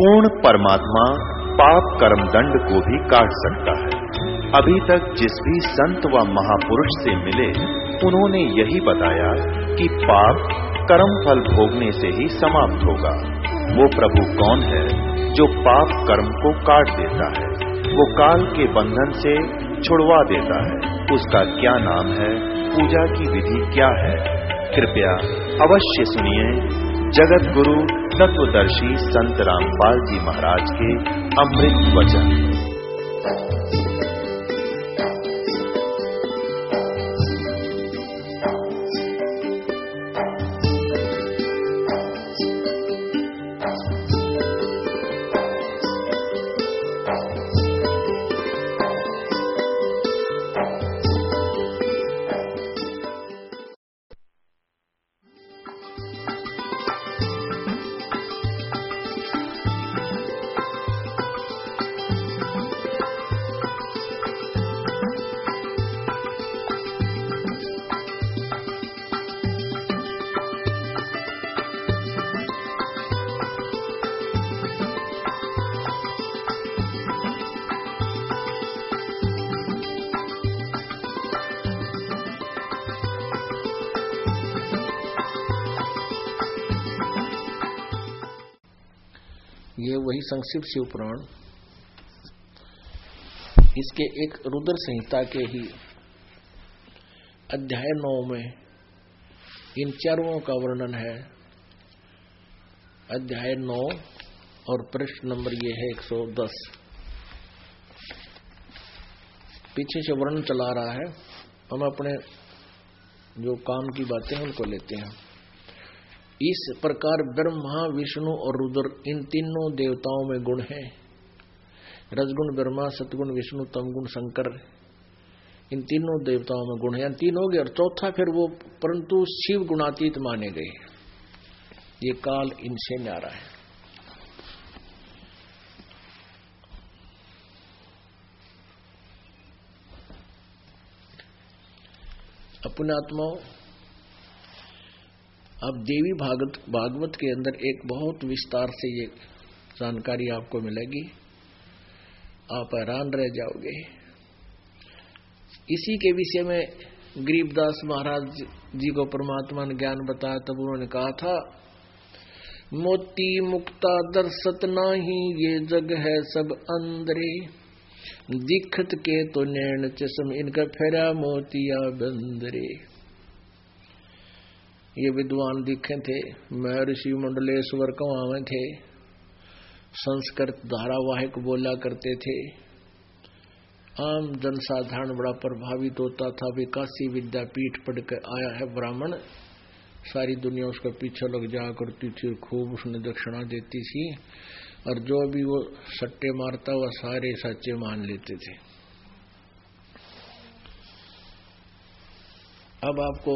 पूर्ण परमात्मा पाप कर्म दंड को भी काट सकता है। अभी तक जिस भी संत व महापुरुष से मिले उन्होंने यही बताया कि पाप कर्म फल भोगने से ही समाप्त होगा। वो प्रभु कौन है जो पाप कर्म को काट देता है, वो काल के बंधन से छुड़वा देता है। उसका क्या नाम है, पूजा की विधि क्या है? कृपया अवश्य सुनिए जगत गुरु तत्वदर्शी संत रामपाल जी महाराज के अमृत वचन। ये वही संक्षिप्त शिव पुराण, इसके एक रुद्र संहिता के ही अध्याय 9 में इन चारों का वर्णन है। अध्याय 9 और पृष्ठ नंबर ये है 110। पीछे से वर्णन चला रहा है, हम अपने जो काम की बातें हैं उनको लेते हैं। इस प्रकार ब्रह्मा, विष्णु और रुद्र इन तीनों देवताओं में गुण हैं। रजगुण ब्रह्मा, सतगुण विष्णु, तमगुण शंकर, इन तीनों देवताओं में गुण है। तीन हो गए और चौथा फिर वो परंतु शिव गुणातीत माने गए। ये काल इनसे न्यारा है। अपने आत्माओं, अब देवी भागवत के अंदर एक बहुत विस्तार से ये जानकारी आपको मिलेगी, आप हैरान रह जाओगे। इसी के विषय में गरीबदास महाराज जी को परमात्मा ने ज्ञान बताया, तब उन्होंने कहा था, मोती मुक्ता दर्शत नाही, ये जग है सब अंदरे, दिखत के तो नैन चश्म, इनका फेरा मोतिया बंदरे। ये विद्वान दिखे थे, महर्षि मंडलेश्वर कवावे थे, संस्कृत धारावाहिक बोला करते थे, आम जनसाधारण बड़ा प्रभावित होता था। विकासी विद्यापीठ पढ़कर आया है ब्राह्मण, सारी दुनिया उसके पीछे लग जाया करती थी, खूब उसने दक्षिणा देती थी, और जो भी वो सट्टे मारता वह सारे सच्चे मान लेते थे। अब आपको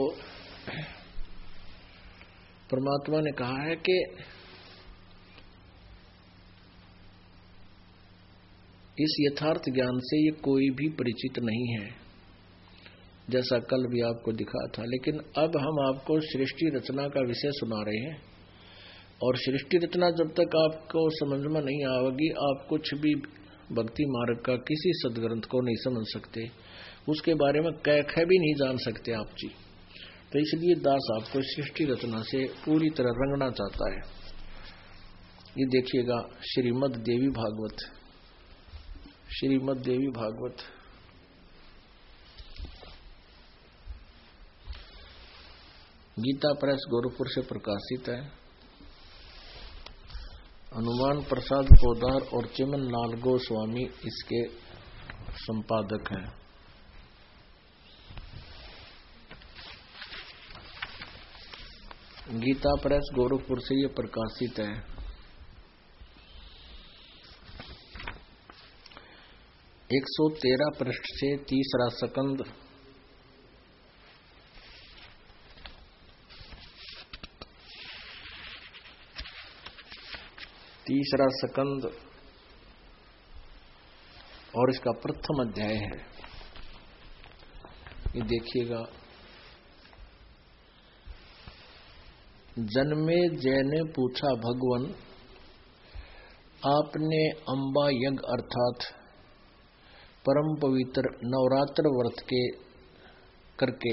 परमात्मा ने कहा है कि इस यथार्थ ज्ञान से ये कोई भी परिचित नहीं है, जैसा कल भी आपको दिखा था। लेकिन अब हम आपको सृष्टि रचना का विषय सुना रहे हैं, और सृष्टि रचना जब तक आपको समझ में नहीं आएगी, आप कुछ भी भक्ति मार्ग का किसी सदग्रंथ को नहीं समझ सकते, उसके बारे में कह भी नहीं जान सकते आप जी। तो इसलिए दास आपको सृष्टि रचना से पूरी तरह रंगना चाहता है। ये देखिएगा श्रीमद् देवी भागवत, श्रीमद् देवी भागवत गीता प्रेस गोरखपुर से प्रकाशित है। हनुमान प्रसाद पोदार और चिमन लाल गोस्वामी इसके संपादक हैं। गीता प्रेस गोरखपुर से ये प्रकाशित है। एक 113 पृष्ठ से तीसरा सकंद, और इसका प्रथम अध्याय है। ये देखिएगा, जन्मे जय ने पूछा भगवन, आपने अंबा यज्ञ अर्थात परम पवित्र नवरात्र व्रत के करके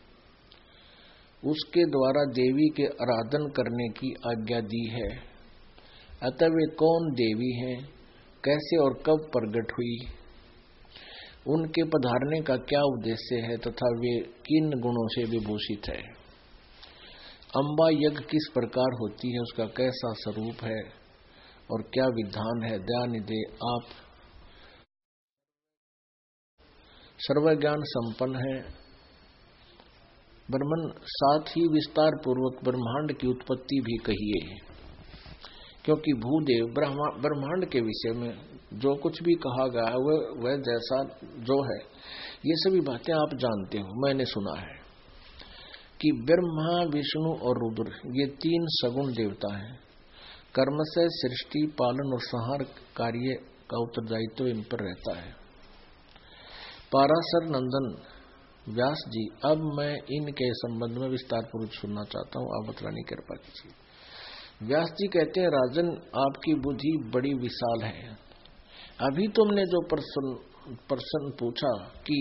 उसके द्वारा देवी के आराधन करने की आज्ञा दी है। अतः वे कौन देवी हैं, कैसे और कब प्रकट हुई, उनके पधारने का क्या उद्देश्य है तथा वे किन गुणों से विभूषित है। अंबा यज्ञ किस प्रकार होती है, उसका कैसा स्वरूप है और क्या विधान है। दयानिधे आप सर्वज्ञान संपन्न है। ब्रह्मन साथ ही विस्तार पूर्वक ब्रह्मांड की उत्पत्ति भी कहिए, क्योंकि भूदेव ब्रह्मांड के विषय में जो कुछ भी कहा गया है वह जैसा जो है ये सभी बातें आप जानते हो। मैंने सुना है कि ब्रह्मा विष्णु और रुद्र ये तीन सगुण देवता हैं। कर्म से सृष्टि पालन और संहार कार्य का उत्तरदायित्व इन पर रहता है। पाराशर नंदन व्यास जी, अब मैं इनके संबंध में विस्तार पूर्वक सुनना चाहता हूँ, आप बतलाने की कृपा कीजिए। व्यास जी कहते हैं, राजन आपकी बुद्धि बड़ी विशाल है। अभी तुमने जो प्रश्न पूछा कि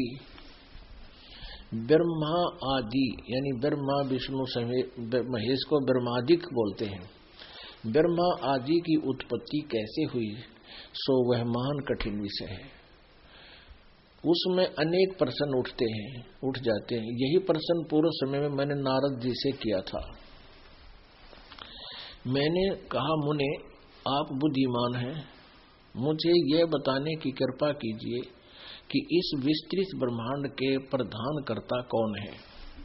ब्रह्मा आदि यानी ब्रह्मा विष्णु महेश को ब्रह्मादिक बोलते हैं, ब्रह्मा आदि की उत्पत्ति कैसे हुई, सो वह महान कठिन विषय है। उसमें अनेक प्रश्न उठ जाते हैं। यही प्रश्न पूर्व समय में मैंने नारद जी से किया था। मैंने कहा, मुने आप बुद्धिमान हैं, मुझे यह बताने की कृपा कीजिए कि इस विस्तृत ब्रह्मांड के प्रधान कर्ता कौन है।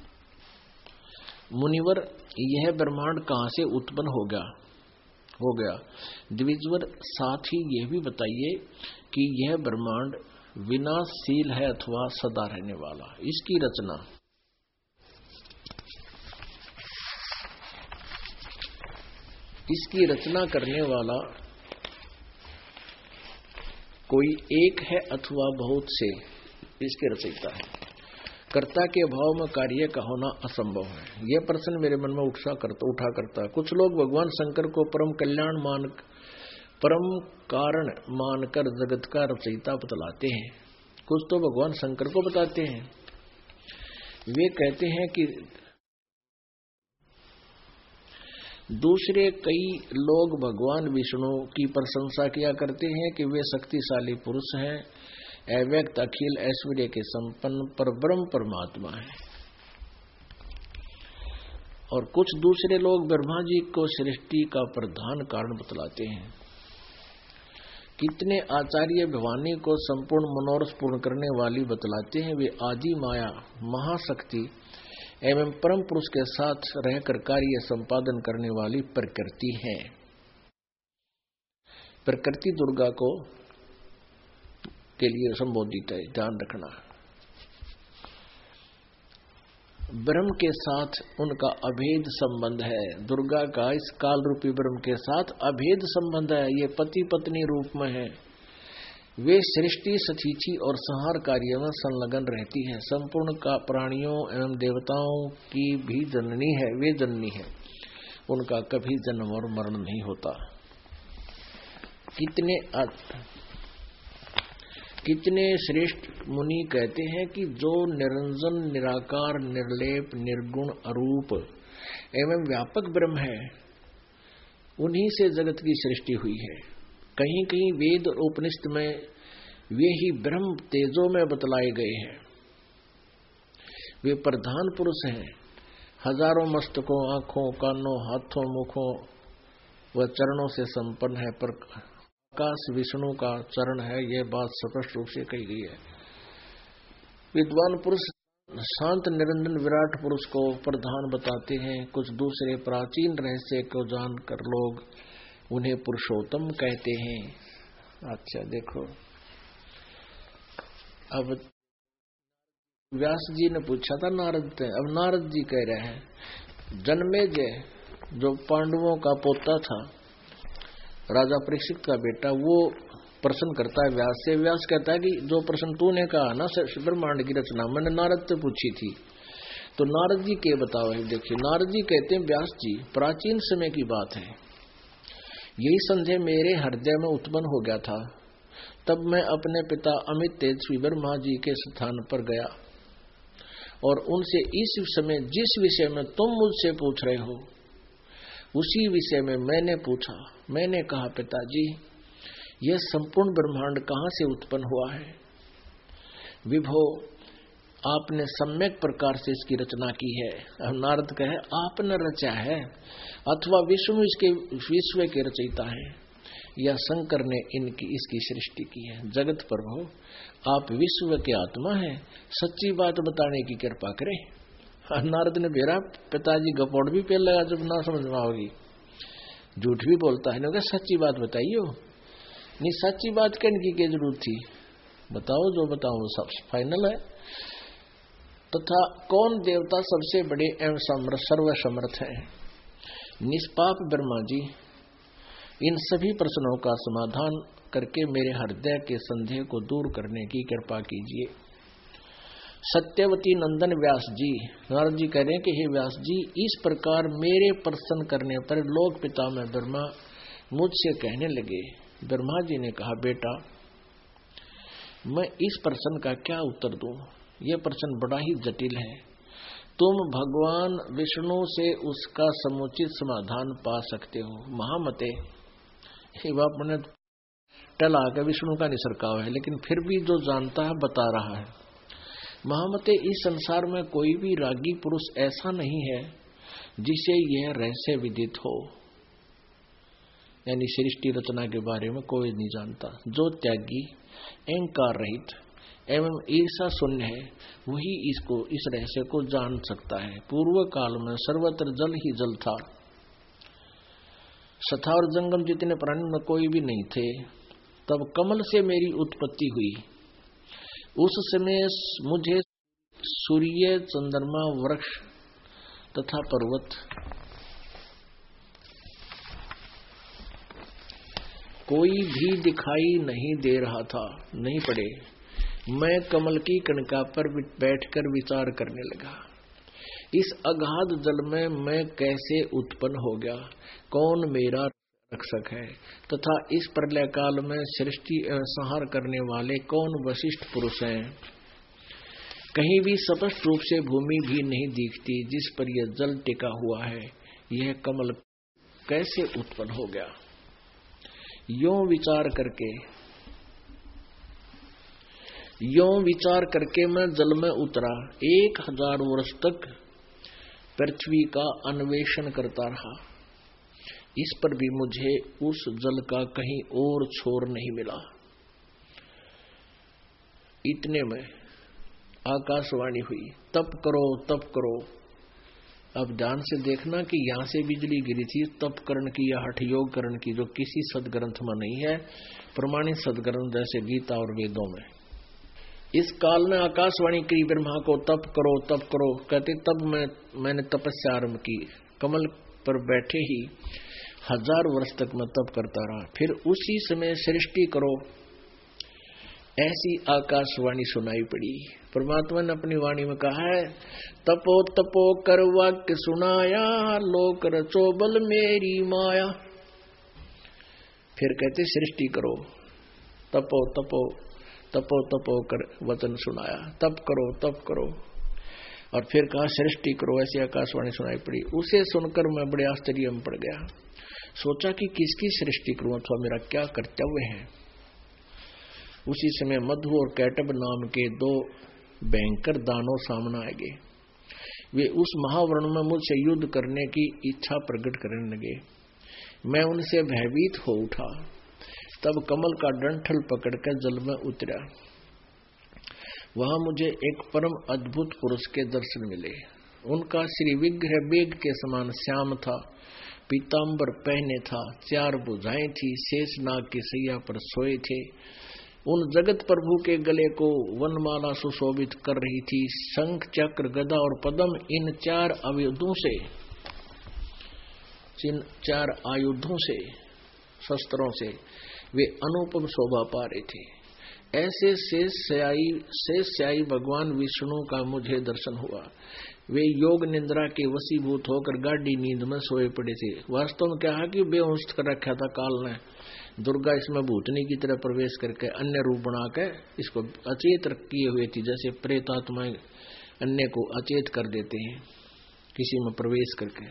मुनिवर, यह ब्रह्मांड कहां से उत्पन्न हो गया। द्विजवर, साथ ही यह भी बताइए कि यह ब्रह्मांड विनाशशील है अथवा सदा रहने वाला। इसकी रचना करने वाला कोई एक है अथवा बहुत से इसके रचयिता है। कर्ता के अभाव में कार्य का होना असंभव है। यह प्रश्न मेरे मन में उठा करता है। कुछ लोग भगवान शंकर को परम कारण मानकर जगत का रचयिता बतलाते हैं। कुछ तो भगवान शंकर को बताते हैं। वे कहते हैं कि दूसरे कई लोग भगवान विष्णु की प्रशंसा किया करते हैं कि वे शक्तिशाली पुरुष हैं, अव्यक्त अखिल ऐश्वर्य के संपन्न परब्रह्म परमात्मा है। और कुछ दूसरे लोग ब्रह्मा जी को सृष्टि का प्रधान कारण बतलाते हैं। कितने आचार्य भवानी को संपूर्ण मनोरथ पूर्ण करने वाली बतलाते हैं। वे आदि माया महाशक्ति एवं परम पुरुष के साथ रहकर कार्य संपादन करने वाली प्रकृति है। प्रकृति दुर्गा को के लिए संबोधित है, ध्यान रखना। ब्रह्म के साथ उनका अभेद संबंध है। दुर्गा का इस काल रूपी ब्रह्म के साथ अभेद संबंध है। ये पति पत्नी रूप में है। वे सृष्टि सतीची और संहार कार्य में संलग्न रहती है। संपूर्ण का प्राणियों एवं देवताओं की भी जननी है। वे जननी है, उनका कभी जन्म और मरण नहीं होता। कितने श्रेष्ठ मुनि कहते हैं कि जो निरंजन निराकार निर्लेप निर्गुण अरूप एवं व्यापक ब्रह्म है, उन्हीं से जगत की सृष्टि हुई है। कहीं कहीं वेद और उपनिषद में वे ही ब्रह्म तेजों में बतलाए गए हैं। वे प्रधान पुरुष हैं। हजारों मस्तकों, आंखों, कानों, हाथों, मुखों व चरणों से संपन्न है। पर आकाश विष्णु का चरण है, यह बात स्पष्ट रूप से कही गई है। विद्वान पुरुष शांत निरंजन विराट पुरुष को प्रधान बताते हैं। कुछ दूसरे प्राचीन रहस्य को जानकर लोग उन्हें पुरुषोत्तम कहते हैं। अच्छा देखो, अब व्यास जी ने पूछा था नारद से, अब नारद जी कह रहे हैं जन्मेजय जो पांडवों का पोता था, राजा परीक्षित का बेटा, वो प्रश्न करता है व्यास से। व्यास कहता है कि जो प्रश्न तूने कहा ना ब्रह्मांड की रचना, मैंने नारद से पूछी थी। तो नारद जी के बताओ है। देखिए नारद जी कहते हैं, व्यास जी प्राचीन समय की बात है। यही संदेह मेरे हृदय में उत्पन्न हो गया था। तब मैं अपने पिता अमित तेजस्वी ब्रह्मा जी के स्थान पर गया और उनसे इस समय जिस विषय में तुम मुझसे पूछ रहे हो उसी विषय में मैंने पूछा। मैंने कहा, पिताजी, यह संपूर्ण ब्रह्मांड कहां से उत्पन्न हुआ है? विभो, आपने सम्यक प्रकार से इसकी रचना की है। अब नारद कहे, आपने रचा है अथवा विष्णु इसके विश्व के रचयिता है या शंकर ने इसकी सृष्टि की है। जगत प्रभु, आप विश्व के आत्मा हैं, सच्ची बात बताने की कृपा करें। नारद ने बेरा पिताजी गपोड़ भी पेल लगा जब ना समझ में आओगी, झूठ भी बोलता है ना, सच्ची बात बताइयो। नहीं, सच्ची बात कहने की क्या जरूरत थी, बताओ, जो बताओ वो सब फाइनल है। तथा कौन देवता सबसे बड़े एवं सर्वसमर्थ है? निष्पाप ब्रह्मा जी, इन सभी प्रश्नों का समाधान करके मेरे हृदय के संदेह को दूर करने की कृपा कीजिए। सत्यवती नंदन व्यास जी, नारद जी कह रहे हैं कि हे व्यास जी, इस प्रकार मेरे प्रश्न करने पर लोक पिता में ब्रह्मा मुझसे कहने लगे। ब्रह्मा जी ने कहा, बेटा, मैं इस प्रश्न का क्या उत्तर दूं? यह प्रश्न बड़ा ही जटिल है। तुम भगवान विष्णु से उसका समुचित समाधान पा सकते हो। महामते, आपने टला का विष्णु का निसरकाव है, लेकिन फिर भी जो जानता है बता रहा है। महामते, इस संसार में कोई भी रागी पुरुष ऐसा नहीं है जिसे यह रहस्य विदित हो, यानी सृष्टि रचना के बारे में कोई नहीं जानता। जो त्यागी, अहंकार रहित एवं ईर्षा शून्य है, वही इस रहस्य को जान सकता है। पूर्व काल में सर्वत्र जल ही जल था, सथा और जंगम जितने प्राणी में कोई भी नहीं थे। तब कमल से मेरी उत्पत्ति हुई। उस समय मुझे सूर्य, चंद्रमा, वृक्ष तथा पर्वत कोई भी दिखाई नहीं दे रहा था, नहीं पड़े। मैं कमल की कणिका पर बैठकर विचार करने लगा, इस अगाध जल में मैं कैसे उत्पन्न हो गया, कौन मेरा रक्षक है, तथा इस प्रलय काल में सृष्टि एवं संहार करने वाले कौन वशिष्ठ पुरुष हैं। कहीं भी स्पष्ट रूप से भूमि भी नहीं दिखती जिस पर यह जल टिका हुआ है। यह कमल कैसे उत्पन्न हो गया? यों विचार करके मैं जल में उतरा। 1000 वर्ष तक पृथ्वी का अन्वेषण करता रहा। इस पर भी मुझे उस जल का कहीं और छोर नहीं मिला। इतने में आकाशवाणी हुई, तप करो, तप करो। अब ध्यान से देखना कि यहां से बिजली गिरी थी तप करण की या हठ योग करण की, जो किसी सदग्रंथ में नहीं है, प्रमाणित सदग्रंथ जैसे गीता और वेदों में। इस काल ने आकाशवाणी की ब्रह्मा को, तप करो, तप करो। कहते तब मैंने तपस्या आरंभ की। कमल पर बैठे ही 1000 वर्ष तक मैं तप करता रहा। फिर उसी समय सृष्टि करो, ऐसी आकाशवाणी सुनाई पड़ी। परमात्मा ने अपनी वाणी में कहा है, तपो तपो कर वाक्य सुनाया, लोक रचो बल मेरी माया। फिर कहते सृष्टि करो, तपो तपो तपो तपो कर वचन सुनाया, तप करो, तप करो। और फिर कहा सृष्टि करो, ऐसी आकाशवाणी सुनाई पड़ी। उसे सुनकर मैं बड़े आश्चर्य में पड़ गया। सोचा कि किसकी सृष्टि करूं अथवा मेरा क्या कर्तव्य है। उसी समय मधु और कैटब नाम के 2 भयंकर दानव सामने आ गए। वे उस महावर्ण में मुझसे युद्ध करने की इच्छा प्रकट करने लगे। मैं उनसे भयभीत हो उठा। तब कमल का डंठल पकड़कर जल में उतरा। वहां मुझे एक परम अद्भुत पुरुष के दर्शन मिले। उनका श्री विग्रह मेघ के समान श्याम था, पीताम्बर पहने था, 4 भुजाएं थी, शेषनाग की सैया पर सोए थे। उन जगत प्रभु के गले को वनमाला सुशोभित कर रही थी। शंख, चक्र, गदा और पद्म, इन 4 आयुधों से शस्त्रों से वे अनुपम शोभा पा रहे थे। ऐसे शेष स्यायी भगवान विष्णु का मुझे दर्शन हुआ। वे योग निंद्रा के वशीभूत होकर गाढ़ी नींद में सोए पड़े थे। वास्तव में क्या है कि बेहोश कर रखा था काल ने। दुर्गा इसमें भूतनी की तरह प्रवेश करके अन्य रूप बना के इसको अचेत किए हुए थी, जैसे प्रेत आत्माएं अन्य को अचेत कर देते हैं किसी में प्रवेश करके।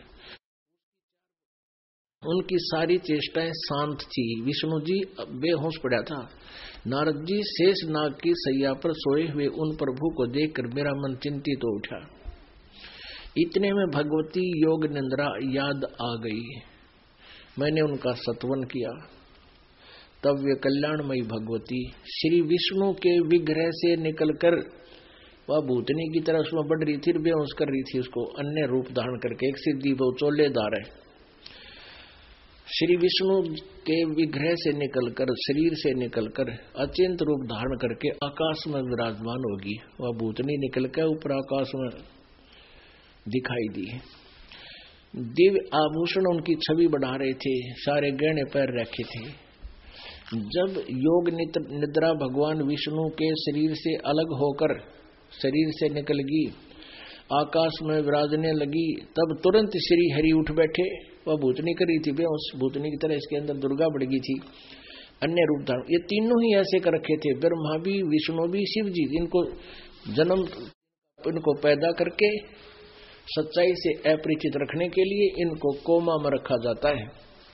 उनकी सारी चेष्टाएं शांत थी। विष्णु जी बेहोश पड़ा था। नारद जी शेष नाग की सैया पर सोए हुए उन प्रभु को देखकर मेरा मन चिंतित हो उठा। इतने में भगवती योग निंद्रा याद आ गई। मैंने उनका सत्वन किया। तब वे कल्याणमयी भगवती श्री विष्णु के विग्रह से निकलकर वह भूतनी की तरह उसमें बढ़ रही थी, बेहोश कर रही थी उसको अन्य रूप धारण करके। एक सिद्धि वो चोलेदार है। श्री विष्णु के विग्रह से निकलकर, शरीर से निकलकर अचिंत रूप धारण करके आकाश में विराजमान होगी। वह भूतनी निकलकर ऊपर आकाश में दिखाई दी। दिव्य आभूषण उनकी छवि बढ़ा रहे थे, सारे गहने पैर रखे थे। जब योग निद्रा भगवान विष्णु के शरीर से अलग होकर शरीर से निकल गई, आकाश में विराजने लगी, तब तुरंत श्री हरि उठ बैठे। वह भूतनी कर रही थी बेहोश, भूतनी की तरह इसके अंदर दुर्गा बढ़ गई थी, अन्य रूप धारण। ये तीनों ही ऐसे कर रखे थे, ब्रह्मा भी, विष्णु भी, शिव जी। इनको जन्म, इनको पैदा करके सच्चाई से अपरिचित रखने के लिए इनको कोमा में रखा जाता है।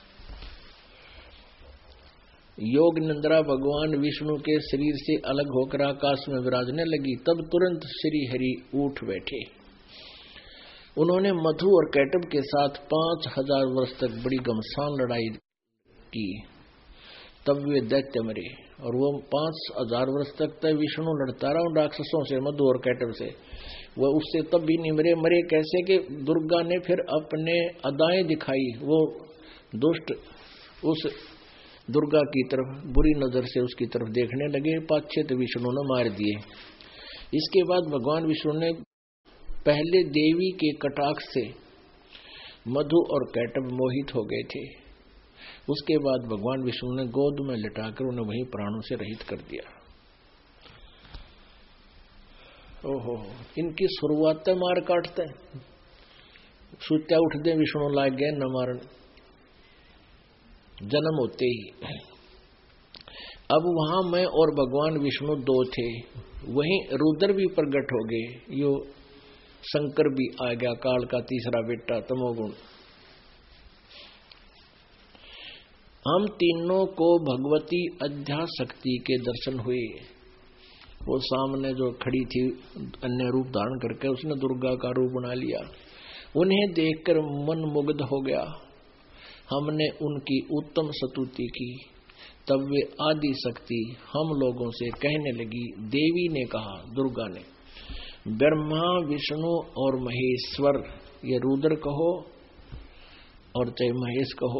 योग निंद्रा भगवान विष्णु के शरीर से अलग होकर आकाश में विराजने लगी, तब तुरंत श्री हरि उठ बैठे। उन्होंने मधु और कैटब के साथ 5000 वर्ष तक बड़ी घमसान लड़ाई की। तब वे दैत्य मरे और वो 5000 वर्ष तक विष्णु लड़ता रहा उन राक्षसों से, मधु और कैटब से। वह उससे तब भी नहीं मरे। मरे कैसे कि दुर्गा ने फिर अपने अदाएं दिखाई। वो दुष्ट उस दुर्गा की तरफ बुरी नजर से उसकी तरफ देखने लगे। 5-6 तो विष्णु ने मार दिए। इसके बाद भगवान विष्णु ने पहले देवी के कटाक्ष से मधु और कैटब मोहित हो गए थे। उसके बाद भगवान विष्णु ने गोद में लिटाकर उन्हें वहीं प्राणों से रहित कर दिया। ओहो, इनकी शुरुआत मार काटते, सुत्या उठते विष्णु लाग गए न मारन, जन्म होते ही। अब वहां मैं और भगवान विष्णु 2 थे, वहीं रुद्र भी प्रकट हो गए। यो शंकर भी आ गया, काल का तीसरा बेटा तमोगुण। हम तीनों को भगवती अध्याशक्ति के दर्शन हुए। वो सामने जो खड़ी थी अन्य रूप धारण करके, उसने दुर्गा का रूप बना लिया। उन्हें देखकर मन मुग्ध हो गया। हमने उनकी उत्तम स्तुति की। तब वे आदि शक्ति हम लोगों से कहने लगी। देवी ने कहा, दुर्गा ने, ब्रह्मा विष्णु और महेश्वर, ये रुद्र कहो और चाहे महेश कहो,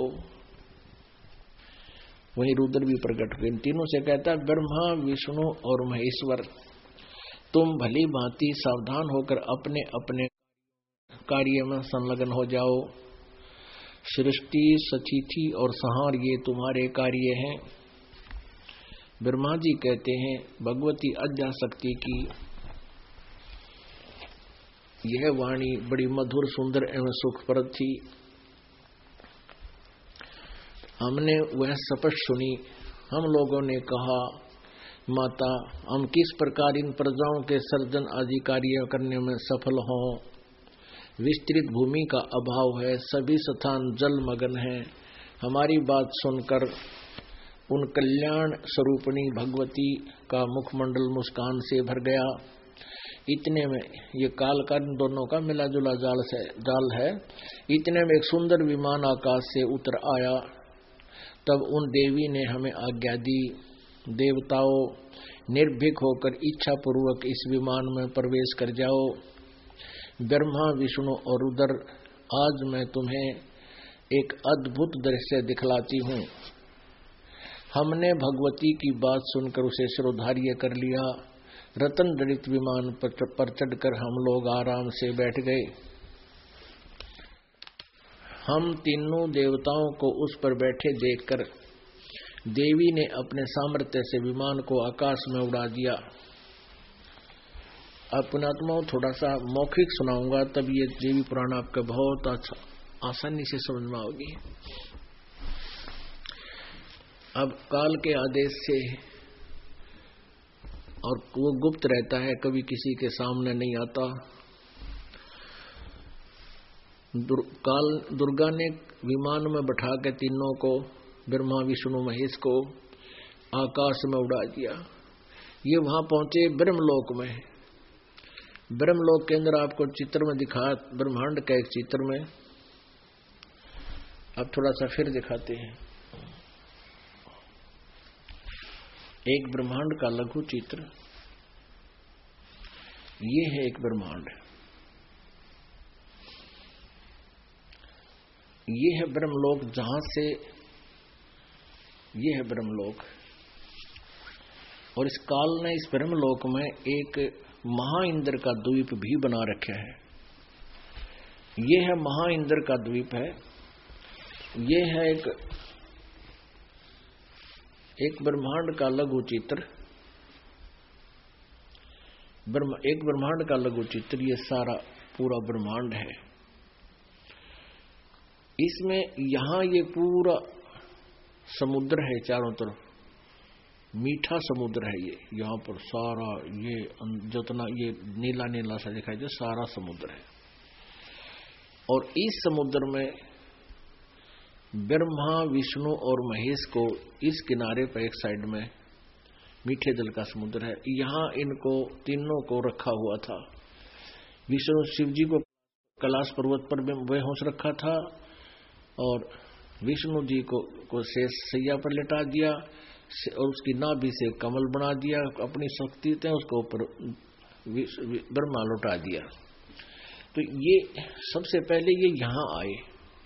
वही रुद्र भी प्रकट हुए। इन तीनों से कहता है, ब्रह्मा विष्णु और महेश्वर, तुम भली भांति सावधान होकर अपने अपने कार्य में संलग्न हो जाओ। सृष्टि, सचिथि और संहार ये तुम्हारे कार्य हैं। ब्रह्मा जी कहते हैं, भगवती अध्याशक्ति की यह वाणी बड़ी मधुर, सुंदर एवं सुखप्रद थी। हमने वह स्पष्ट सुनी। हम लोगों ने कहा, माता, हम किस प्रकार इन प्रजाओं के सर्जन आदि कार्य करने में सफल हों। विस्तृत भूमि का अभाव है, सभी स्थान जलमग्न हैं। हमारी बात सुनकर उन कल्याण स्वरूपिणी भगवती का मुखमंडल मुस्कान से भर गया। इतने में ये काल का दोनों का मिला जुला जाल है। इतने में एक सुंदर विमान आकाश से उतर आया। तब उन देवी ने हमें आज्ञा दी, देवताओं, निर्भीक होकर इच्छा पूर्वक इस विमान में प्रवेश कर जाओ। ब्रह्मा विष्णु और रुद्र, आज मैं तुम्हें एक अद्भुत दृश्य दिखलाती हूँ। हमने भगवती की बात सुनकर उसे शिरोधार्य कर लिया। रतन जड़ित विमान पर चढ़कर हम लोग आराम से बैठ गए। हम तीनों देवताओं को उस पर बैठे देखकर देवी ने अपने सामर्थ्य से विमान को आकाश में उड़ा दिया। आप पुण्यात्माओं थोड़ा सा मौखिक सुनाऊंगा, तब ये देवी पुराण आपका बहुत आसानी से समझ में आओगी। अब काल के आदेश से, और वो गुप्त रहता है, कभी किसी के सामने नहीं आता। दुर्गा ने विमान में बैठा के तीनों को, ब्रह्मा विष्णु महेश को, आकाश में उड़ा दिया। ये वहां पहुंचे ब्रह्मलोक में। ब्रह्मलोक के अंदर आपको चित्र में दिखा, ब्रह्मांड का एक चित्र में। अब थोड़ा सा फिर दिखाते हैं एक ब्रह्मांड का लघु चित्र। ये है एक ब्रह्मांड, ये है ब्रह्मलोक, जहां से ये है ब्रह्मलोक। और इस काल ने इस ब्रह्मलोक में एक महाइंद्र का द्वीप भी बना रखा है। ये है महाइंद्र का द्वीप है। ये है एक ब्रह्मांड का लघु चित्र, एक ब्रह्मांड का लघु चित्र। ये सारा पूरा ब्रह्मांड है। इसमें यहां ये पूरा समुद्र है, चारों तरफ मीठा समुद्र है। ये यहां पर सारा ये जितना ये नीला नीला सा दिखाई दे, सारा समुद्र है। और इस समुद्र में ब्रह्मा विष्णु और महेश को इस किनारे पर एक साइड में मीठे जल का समुद्र है। यहां इनको तीनों को रखा हुआ था। विष्णु शिव जी को कैलाश पर्वत पर बेहोश रखा था, और विष्णु जी को शेष सैया पर लिटा दिया, और उसकी नाभि से कमल बना दिया। अपनी शक्ति से उसको ऊपर ब्रह्मा लौटा दिया। तो ये सबसे पहले ये यहां आए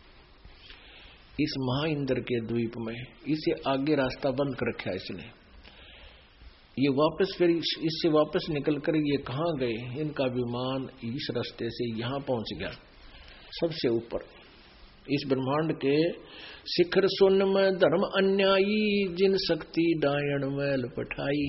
इस महाइंद्र के द्वीप में। इसे आगे रास्ता बंद कर रखा है इसने। ये वापस फिर इससे वापस निकल कर ये कहां गए? इनका विमान इस रास्ते से यहां पहुंच गया, सबसे ऊपर इस ब्रह्मांड के शिखर सुन में धर्म अन्यायी, जिन शक्ति डायण मैल पठाई।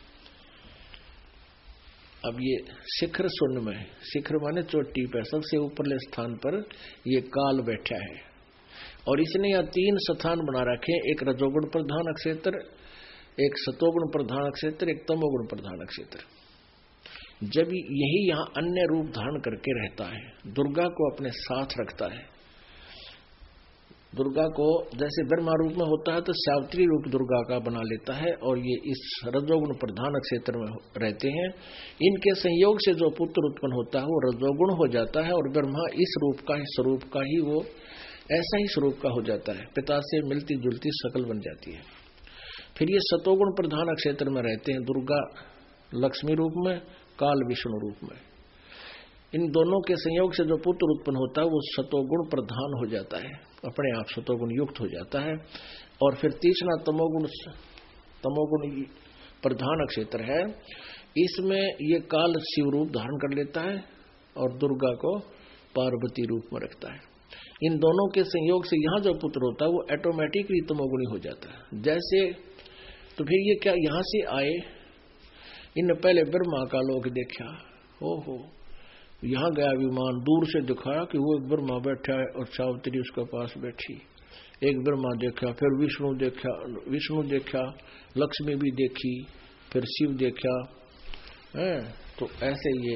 अब ये शिखर सुन में, शिखर माने चोटी पर, सबसे ऊपरले स्थान पर ये काल बैठा है। और इसने यहाँ 3 स्थान बना रखे, एक रजोगुण प्रधान क्षेत्र, एक सतोगुण प्रधान क्षेत्र, एक तमोगुण प्रधान क्षेत्र। जब यही यहाँ अन्य रूप धारण करके रहता है, दुर्गा को अपने साथ रखता है। दुर्गा को जैसे ब्रह्मा रूप में होता है तो सावित्री रूप दुर्गा का बना लेता है, और ये इस रजोगुण प्रधान क्षेत्र में रहते हैं। इनके संयोग से जो पुत्र उत्पन्न होता है वो रजोगुण हो जाता है, और ब्रह्मा इस रूप का, स्वरूप का ही, वो ऐसा ही स्वरूप का हो जाता है। पिता से मिलती जुलती शकल बन जाती है। फिर ये सतोगुण प्रधान क्षेत्र में रहते हैं, दुर्गा लक्ष्मी रूप में, काल विष्णु रूप में। इन दोनों के संयोग से जो पुत्र उत्पन्न होता है वो सतोगुण प्रधान हो जाता है, अपने आप सतोगुण युक्त हो जाता है। और फिर तीसरा तमोगुण प्रधान क्षेत्र है। इसमें ये काल शिव रूप धारण कर लेता है और दुर्गा को पार्वती रूप में रखता है। इन दोनों के संयोग से यहाँ जो पुत्र होता है वो ऑटोमेटिकली तमोगुणी हो जाता है। जैसे तो फिर ये क्या यहाँ से आए, इन पहले ब्रह्मा का लोक देखा, ओहो यहाँ गया विमान, दूर से दिखाया कि वो एक ब्रह्मा बैठा है और सावित्री उसके पास बैठी। एक ब्रह्मा देखा, फिर विष्णु देखा, लक्ष्मी भी देखी, फिर शिव देखा है। तो ऐसे ये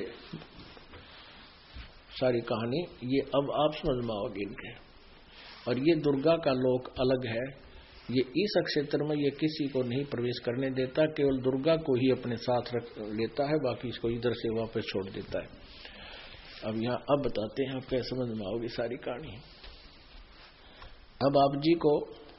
सारी कहानी ये अब आप समझ में आओगे इनके। और ये दुर्गा का लोक अलग है, ये इस क्षेत्र में ये किसी को नहीं प्रवेश करने देता, केवल दुर्गा को ही अपने साथ रख लेता है, बाकी इसको इधर से वापस छोड़ देता है। अब यहाँ अब बताते हैं, आप कैसे समझ में आओगी सारी कहानी। अब आप जी को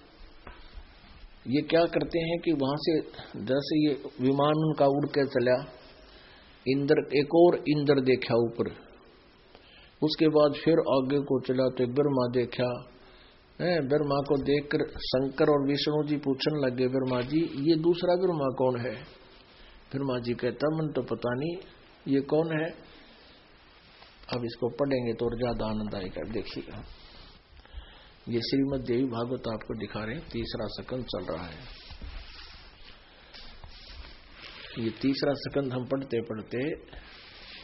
ये क्या करते हैं कि वहां से जैसे ये विमान उनका उड़ के चला, इंद्र, एक और इंद्र देखा ऊपर, उसके बाद फिर आगे को चला तो ब्रह्मा देखा। ब्रह्मा को देखकर शंकर और विष्णु जी पूछने लगे, ब्रह्मा जी ये दूसरा ब्रह्मा कौन है? ब्रह्मा जी कहता मन तो पता नहीं ये कौन है। अब इसको पढ़ेंगे तो और ज्यादा आनंद आएगा। देखिएगा, ये श्रीमद् देवी भागवत आपको दिखा रहे हैं, 3रा स्कंद चल रहा है। ये 3रा स्कंद हम पढ़ते पढ़ते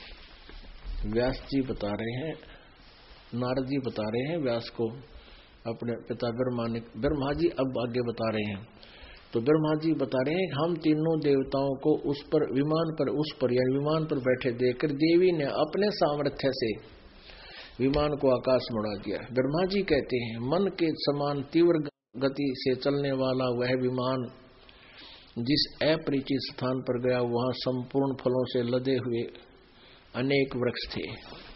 व्यास जी बता रहे हैं, नारद जी बता रहे हैं व्यास को, अपने पिता ब्रह्मा जी अब आगे बता रहे हैं। तो ब्रह्मा जी बता रहे हैं हम तीनों देवताओं को उस पर विमान पर बैठे देखकर देवी ने अपने सामर्थ्य से विमान को आकाश में उड़ा दिया। ब्रह्मा जी कहते हैं मन के समान तीव्र गति से चलने वाला वह विमान जिस अपरिचित स्थान पर गया वहां संपूर्ण फलों से लदे हुए अनेक वृक्ष थे।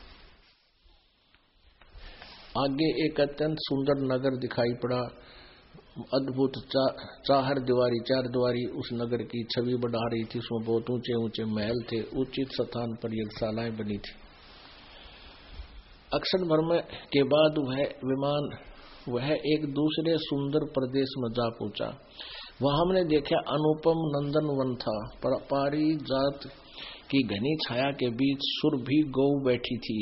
आगे एक अत्यंत सुंदर नगर दिखाई पड़ा, अद्भुत चार दीवारी उस नगर की छवि बढ़ा रही थी। उसमें बहुत ऊंचे ऊंचे महल थे, उचित स्थान पर यज्ञशालाएं बनी थी। अक्षण भर में के बाद वह एक दूसरे सुंदर प्रदेश में जा पहुंचा। वहां हमने देखा अनुपम नंदन वन था। पारिजात की घनी छाया के बीच सुरभि गौ बैठी थी।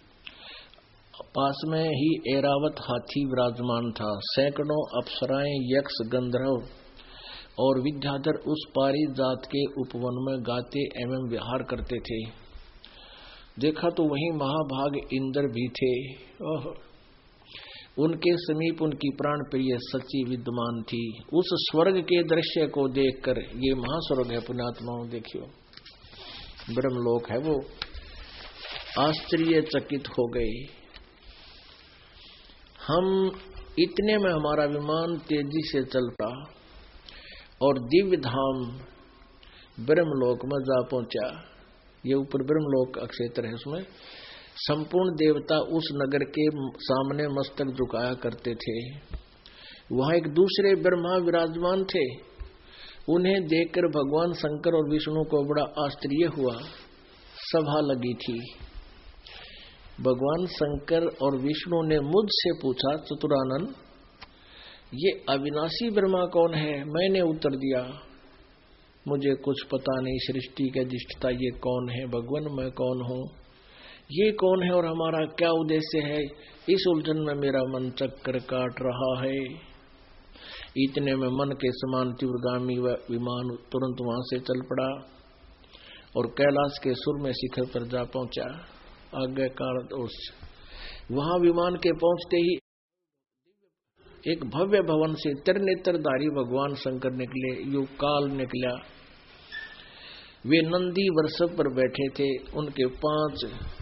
पास में ही ऐरावत हाथी विराजमान था। सैकड़ों अप्सराएं, यक्ष, गंधर्व और विद्याधर उस पारिजात के उपवन में गाते एवं विहार करते थे। देखा तो वहीं महाभाग इंद्र भी थे। उनके समीप उनकी प्राण प्रिय सची विद्यमान थी। उस स्वर्ग के दृश्य को देखकर, ये महास्वर्ग है पुण्यात्माओं, देखियो ब्रह्मलोक है, वो आश्चर्यचकित हो गए। हम इतने में हमारा विमान तेजी से चल पड़ा और दिव्य धाम ब्रह्मलोक में जा पहुंचा। ये ऊपर ब्रह्मलोक का क्षेत्र है, उसमें संपूर्ण देवता उस नगर के सामने मस्तक झुकाया करते थे। वहां एक दूसरे ब्रह्मा विराजमान थे। उन्हें देखकर भगवान शंकर और विष्णु को बड़ा आश्चर्य हुआ। सभा लगी थी। भगवान शंकर और विष्णु ने मुझसे पूछा, चतुरानन ये अविनाशी ब्रह्मा कौन है? मैंने उत्तर दिया, मुझे कुछ पता नहीं, सृष्टि के अधिष्ठाता ये कौन है? भगवान मैं कौन हूँ? ये कौन है और हमारा क्या उद्देश्य है? इस उलझन में मेरा मन चक्कर काट रहा है। इतने में मन के समान तीव्रगामी विमान तुरंत वहां से चल पड़ा और कैलाश के सुर में शिखर पर जा पहुंचा। आगे काल वहां विमान के पहुंचते ही एक भव्य भवन से त्रिनेत्रधारी भगवान शंकर निकले। युग काल निकला। वे नंदी वृषभ पर बैठे थे। उनके पांच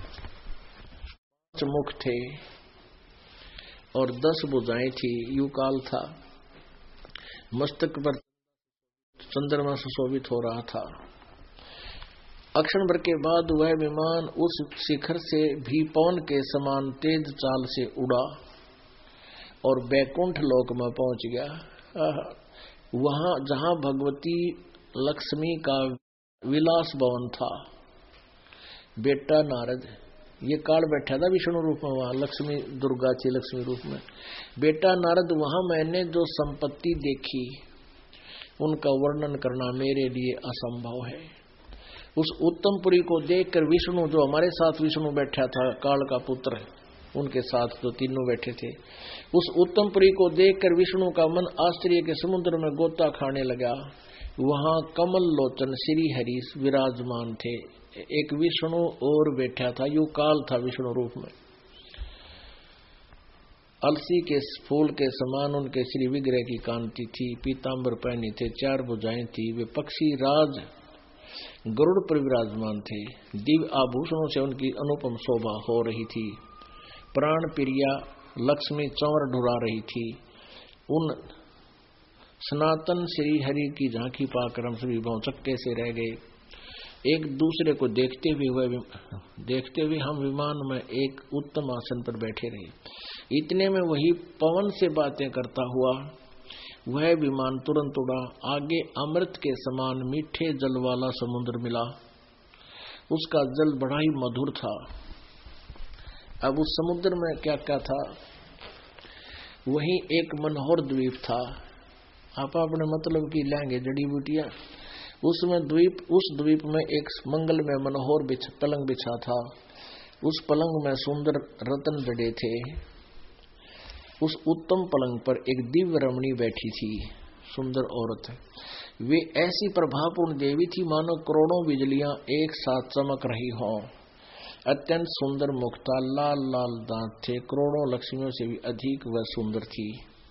मुख थे और 10 भुजाएं थी। युकाल था। मस्तक पर चंद्रमा सुशोभित हो रहा था। अक्षण भर के बाद वह विमान उस शिखर से भी पवन के समान तेज चाल से उड़ा और बैकुंठ लोक में पहुंच गया। वहां जहां भगवती लक्ष्मी का विलास भवन था। बेटा नारद, ये काल बैठा था विष्णु रूप में, वहां लक्ष्मी दुर्गा थी लक्ष्मी रूप में। बेटा नारद, वहां मैंने जो संपत्ति देखी उनका वर्णन करना मेरे लिए असंभव है। उस उत्तमपुरी को देखकर विष्णु, जो हमारे साथ विष्णु बैठा था, काल का पुत्र, उनके साथ जो तीनों बैठे थे, उस उत्तमपुरी को देखकर विष्णु का मन आश्चर्य के समुद्र में गोता खाने लगा। वहां कमल लोचन श्री हरि विराजमान थे। एक विष्णु और बैठा था। यू काल था विष्णु रूप में। अलसी के फूल के समान उनके श्री विग्रह की कांति थी। पीतांबर पहनी थे। 4 भुजाएं थी। वे पक्षी राज गरुड़ पर विराजमान थे। दिव्य आभूषणों से उनकी अनुपम शोभा हो रही थी। प्राण प्रिया लक्ष्मी चंवर ढुरा रही थी। उन सनातन श्री हरि की झांकी पाकर हम सभी भौचक्के से रह गए। एक दूसरे को देखते हुए हम विमान में एक उत्तम आसन पर बैठे रहे। इतने में वही पवन से बातें करता हुआ वह विमान तुरंत उड़ा। आगे अमृत के समान मीठे जल वाला समुद्र मिला। उसका जल बड़ा ही मधुर था। अब उस समुद्र में क्या क्या था? वहीं एक मनोहर द्वीप था। आप अपने मतलब की लेंगे जड़ी बूटियां। उस द्वीप में एक मंगल में मनोहर पलंग बिछा था। उस पलंग में सुंदर रत्न जड़े थे। उस उत्तम पलंग पर एक दिव्य रमणी बैठी थी, सुंदर औरत। वे ऐसी प्रभापूर्ण देवी थी मानो करोड़ों बिजलियां एक साथ चमक रही हों। अत्यंत सुंदर मुख था, लाल लाल दांत थे, करोड़ों लक्ष्मियों से भी अधिक वह सुंदर थी।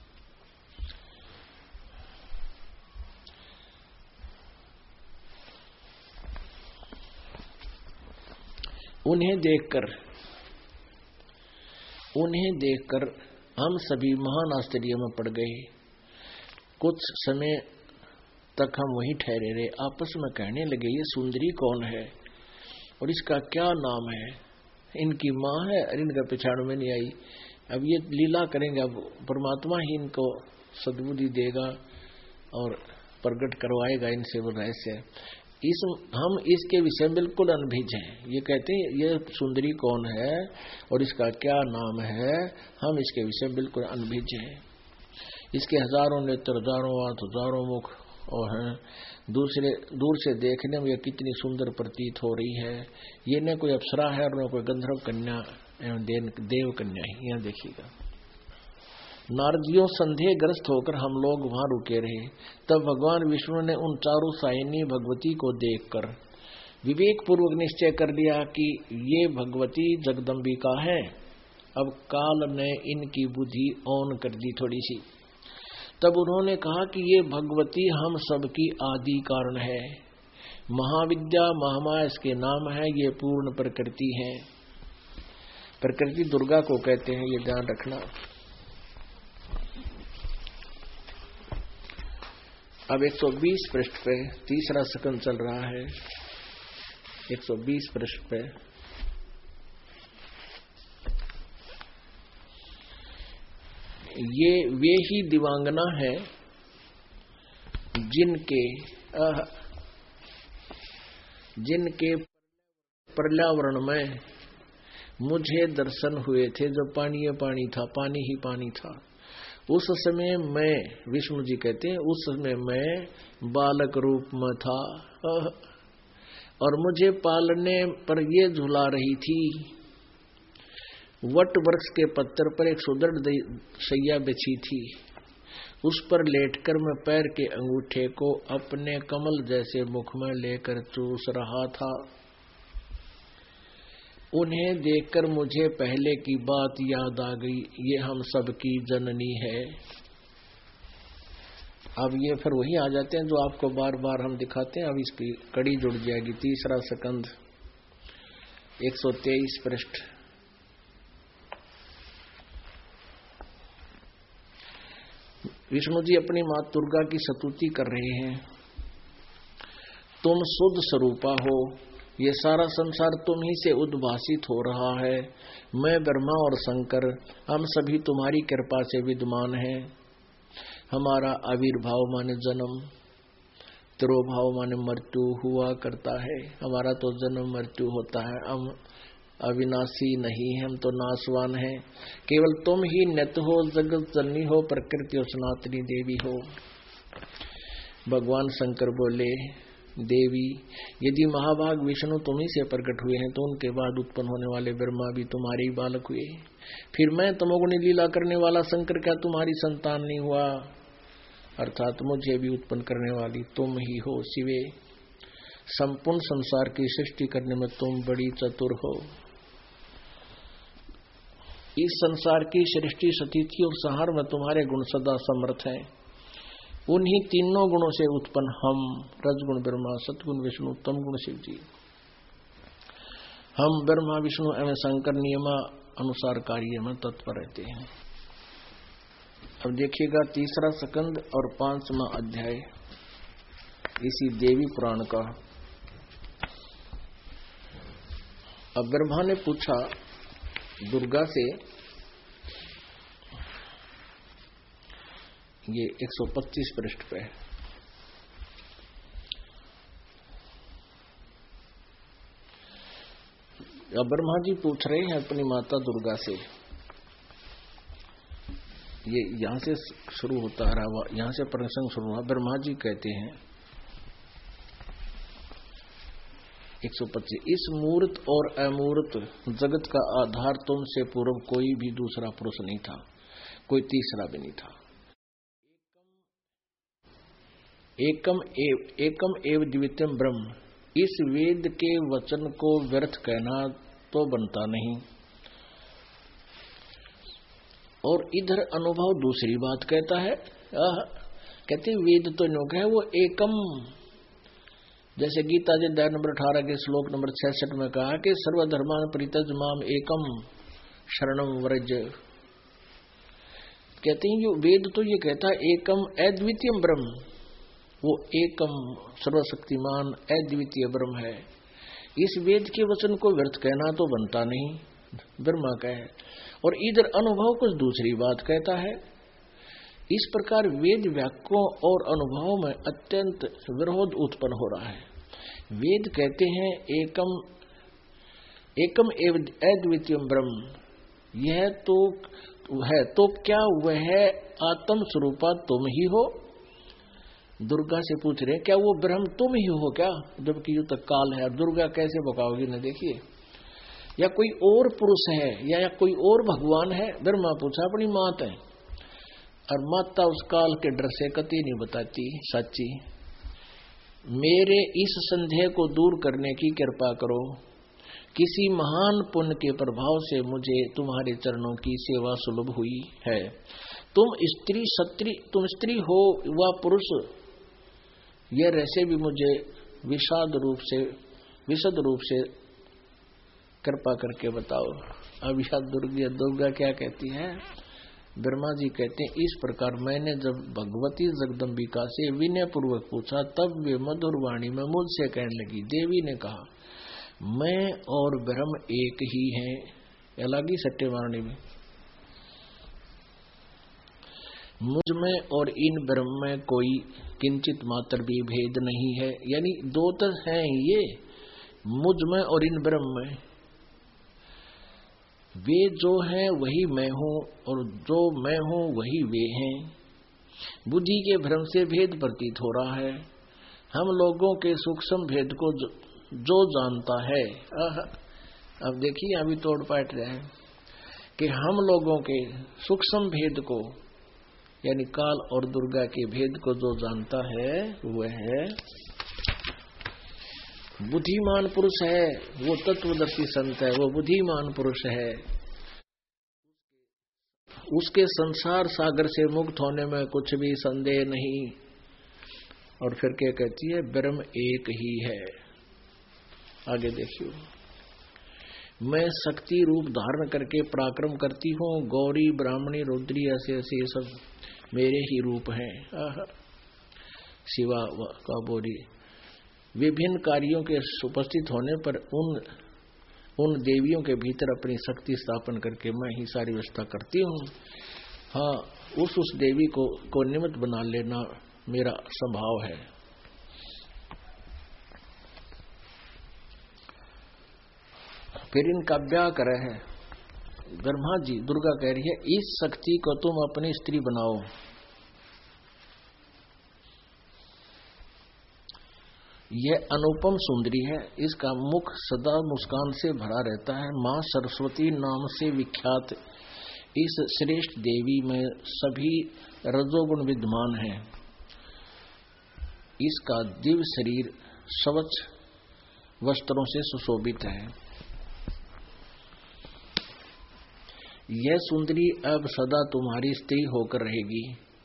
उन्हें देखकर हम सभी महान आश्चर्य में पड़ गए। कुछ समय तक हम वहीं ठहरे रहे, आपस में कहने लगे, ये सुंदरी कौन है और इसका क्या नाम है? इनकी माँ है और इनका पिछाड़ में नहीं आई। अब ये लीला करेंगे, अब परमात्मा ही इनको सद्बुद्धि देगा और प्रकट करवाएगा इनसे वो रहस्य। हम इसके विषय में बिल्कुल अनभिज्ञ हैं। ये कहते हैं ये सुंदरी कौन है और इसका क्या नाम है, हम इसके विषय में बिल्कुल अनभिज्ञ हैं। इसके हजारों नेत्र, हजारों हाथ, हजारों मुख और हैं। दूर से देखने में यह कितनी सुंदर प्रतीत हो रही है। ये न कोई अप्सरा है और न कोई गंधर्व कन्या एवं देव कन्या ही। यहाँ देखिएगा, नारदियों संदेहग्रस्त होकर हम लोग वहां रुके रहे। तब भगवान विष्णु ने उन चारों सायनी भगवती को देखकर विवेक पूर्वक निश्चय कर लिया कि ये भगवती जगदम्बिका है। अब काल ने इनकी बुद्धि ऑन कर दी थोड़ी सी। तब उन्होंने कहा कि ये भगवती हम सबकी आदि कारण है, महाविद्या महामाया इसके नाम है, ये पूर्ण प्रकृति है। प्रकृति दुर्गा को कहते हैं, ये ध्यान रखना। अब 120 पृष्ठ पे तीसरा सकंद चल रहा है। 120 पृष्ठ पे ये वे ही दिवांगना है जिनके पर्यावरण में मुझे दर्शन हुए थे, जब पानी था, पानी ही पानी था। उस समय मैं, विष्णु जी कहते हैं, उस समय मैं बालक रूप में था और मुझे पालने पर ये झुला रही थी। वट वृक्ष के पत्थर पर एक सुदृढ़ शैया बिछी थी। उस पर लेटकर मैं पैर के अंगूठे को अपने कमल जैसे मुख में लेकर चूस रहा था। उन्हें देखकर मुझे पहले की बात याद आ गई, ये हम सबकी जननी है। अब ये फिर वही आ जाते हैं जो आपको बार बार हम दिखाते हैं। अब इसकी कड़ी जुड़ जाएगी। तीसरा सकंद 123 पृष्ठ। विष्णु जी अपनी माता दुर्गा की स्तुति कर रहे हैं। तुम शुद्ध स्वरूपा हो, ये सारा संसार तुम ही से उद्भासित हो रहा है। मैं ब्रह्मा और शंकर हम सभी तुम्हारी कृपा से विद्यमान हैं। हमारा आविर्भाव माने जन्म, तिरोभाव माने मृत्यु हुआ करता है। हमारा तो जन्म मृत्यु होता है, हम अविनाशी नहीं, हम तो नाशवान हैं। केवल तुम ही नित्य हो, जगत जननी हो, प्रकृति और सनातनी देवी हो। भगवान शंकर बोले, देवी, यदि महाभाग विष्णु तुम्ही से प्रकट हुए हैं तो उनके बाद उत्पन्न होने वाले ब्रह्मा भी तुम्हारे ही बालक हुए। फिर मैं तमोगुणी लीला करने वाला शंकर क्या तुम्हारी संतान नहीं हुआ? अर्थात मुझे भी उत्पन्न करने वाली तुम ही हो शिवे। संपूर्ण संसार की सृष्टि करने में तुम बड़ी चतुर हो। इस संसार की सृष्टि, स्थिति और संहार में तुम्हारे गुण सदा समर्थ हैं। उन्हीं तीनों गुणों से उत्पन्न हम, रजगुण ब्रह्मा, सतगुण विष्णु, तम गुण शिव जी, हम ब्रह्मा विष्णु एवं शंकर नियमा अनुसार कार्य में तत्पर रहते हैं। अब देखिएगा तीसरा सकंद और 5वां अध्याय इसी देवी पुराण का। अब ब्रह्मा ने पूछा दुर्गा से, ये 125 पृष्ठ पे है। अब ब्रह्मा जी पूछ रहे हैं अपनी माता दुर्गा से। ये यहां से शुरू होता रहा, यहां से प्रसंग शुरू हुआ। ब्रह्मा जी कहते हैं 125, इस मूर्त और अमूर्त जगत का आधार तुमसे पूर्व कोई भी दूसरा पुरुष नहीं था, कोई तीसरा भी नहीं था। एकम एव द्वितीयम ब्रह्म। इस वेद के वचन को व्यर्थ कहना तो बनता नहीं। और इधर अनुभव दूसरी बात कहता है, कहते वेद तो नो है वो एकम, जैसे गीता जी अध्याय नंबर 18 के श्लोक नंबर 66 में कहा कि सर्वधर्मान परित्यज माम एकम शरणम व्रज। कहते हैं जो वेद तो ये कहता है एकम अद्वितीय ब्रह्म, वो एकम सर्वशक्तिमान अद्वितीय ब्रह्म है। इस वेद के वचन को व्यर्थ कहना तो बनता नहीं, ब्रह्मा का है। और इधर अनुभव कुछ दूसरी बात कहता है। इस प्रकार वेद वाक्यों और अनुभवों में अत्यंत विरोध उत्पन्न हो रहा है। वेद कहते हैं एकम एकम एवं अद्वितीय ब्रह्म, यह तो है, तो क्या वह है आत्म स्वरूपा तुम ही हो? दुर्गा से पूछ रहे क्या वो ब्रह्म तुम ही हो क्या? जबकि युद्ध काल है, दुर्गा कैसे बकाओगी न देखिए। या कोई और पुरुष है या कोई और भगवान है? ब्रह्मा पूछा अपनी मात है, और माता उस काल के डर से कति नहीं बताती सच्ची। मेरे इस संदेह को दूर करने की कृपा करो, किसी महान पुण्य के प्रभाव से मुझे तुम्हारे चरणों की सेवा सुलभ हुई है। तुम स्त्री हो व पुरुष, यह रहस्य भी मुझे विशद रूप से कृपा करके बताओ। अब यह दुर्गा क्या कहती है? ब्रह्मा जी कहते हैं इस प्रकार मैंने जब भगवती जगदम्बिका से विनय पूर्वक पूछा, तब वे मधुर वाणी में मुझसे कहने लगी। देवी ने कहा मैं और ब्रह्म एक ही हैं। अलग सट्टे वाणी में मुझ में और इन ब्रह्म में कोई किंचित मात्र भी भेद नहीं है। यानी दो तो हैं ये, मुझ में और इन ब्रह्म में। वे जो हैं वही मैं हूं और जो मैं हूं वही वे हैं। बुद्धि के भ्रम से भेद प्रतीत हो रहा है। हम लोगों के सूक्ष्म भेद को जो जानता है, अब देखिए अभी तोड़ पाट रहे हैं कि हम लोगों के सूक्ष्म भेद को यानी काल और दुर्गा के भेद को जो जानता है वह है बुद्धिमान पुरुष है। वो तत्वदर्शी संत है, वो बुद्धिमान पुरुष है। उसके संसार सागर से मुक्त होने में कुछ भी संदेह नहीं। और फिर क्या कहती है? ब्रह्म एक ही है। आगे देखियो, मैं शक्ति रूप धारण करके पराक्रम करती हूँ। गौरी ब्राह्मणी रुद्री ऐसे ऐसे ये सब मेरे ही रूप हैं। शिवा का बोरी विभिन्न कार्यों के उपस्थित होने पर उन देवियों के भीतर अपनी शक्ति स्थापन करके मैं ही सारी व्यवस्था करती हूँ। हाँ, उस देवी को निमित्त बना लेना मेरा स्वभाव है। फिर इनका ब्याह करे है ब्रह्मा जी। दुर्गा कह रही है इस शक्ति को तुम अपनी स्त्री बनाओ। यह अनुपम सुंदरी है, इसका मुख सदा मुस्कान से भरा रहता है। मां सरस्वती नाम से विख्यात इस श्रेष्ठ देवी में सभी रजोगुण विद्यमान हैं। इसका दिव्य शरीर स्वच्छ वस्त्रों से सुशोभित है। यह सुंदरी अब सदा तुम्हारी स्त्री होकर रहेगी।